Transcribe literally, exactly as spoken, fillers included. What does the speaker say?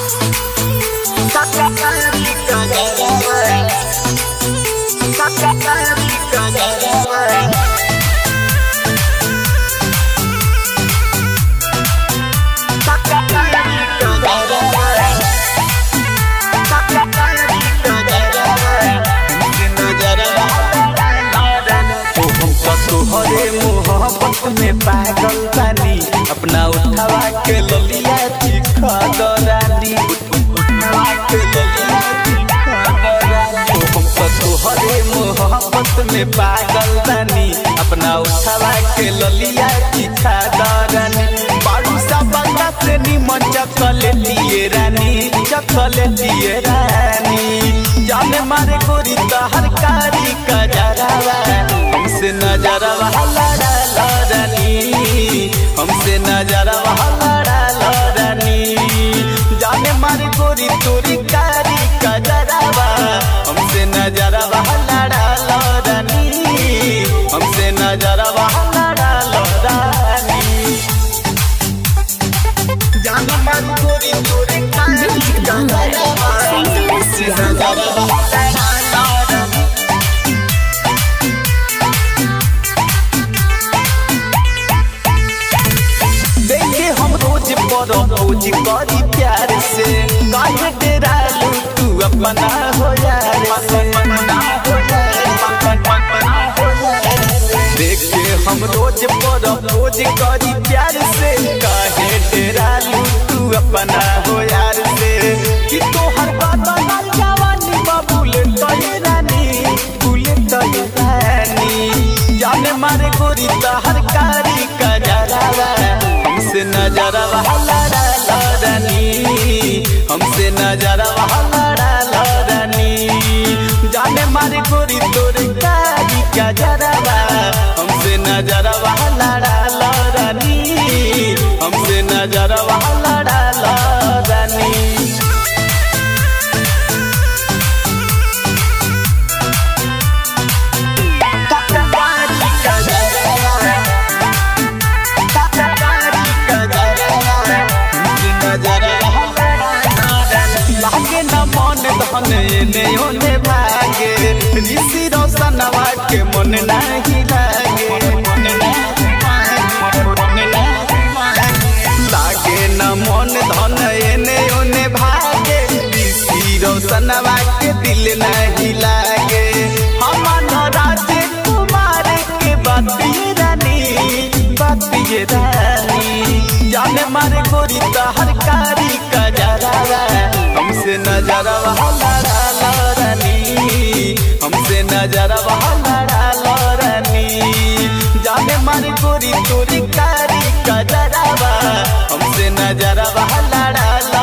तोहरे मोहब्बत में पागल बानी अपना उठावा के ललिया चिखा दरानी उठावा के ललिया चिखा दरानी हम तोहरे मोहब्बत में पागल बानी अपना उठावा के ललिया चिखा दरानी बारू सा बंदा से निमन चकलेटिए रानी चकलेटिए रानी जाने मारे गोरी तहर कारी का जरावा हमसे नजरवा लड़ा लड़नी हमसे नजरवा लड़ा लड़नी जाने मारी गोरी तोरी कारी का जरावा हमसे नजरवा लड़ा लड़नी हमसे नजरवा लड़ा लड़नी जाने मारी गोरी तोरी कारी का जरावा हमसे नजरवा रोज करी प्यार से काहे डेरालू तू अपना हो यार से देख के हम रोज पर रोज करी प्यार से काहे डेरालू तू अपना हो यार से कि तोहर बदला जवानी बबुले तोय रानी बुले तोय रानी जाने मारे गोरी तहर कारी का जरावा हमसे नजरवा लड़ा लड़नी हमसे नजरवा लड़ा लड़नी जाने मारे गोरी तोरे कारी का जरावा हमसे नजरवा लड़ा लड़नी हमसे नजरवा लड़ा लड़नी लागे न मन धन एने ओने भागे ऋषि रोशनवा के मन नहीं लागे लागे न मन धन एने ओने भागे ऋषि रोशनवा के दिल नहीं लागे हमन राजकुमार के बाती रानी बाती रानी जाने मारे गोरी तहर कारी का जरावा हमसे नजरवा लड़ा लड़नी हमसे नजरवा लड़ा लड़नी जाने मारी गोरी तोरी कारी का जरावा हमसे नजरवा लड़ा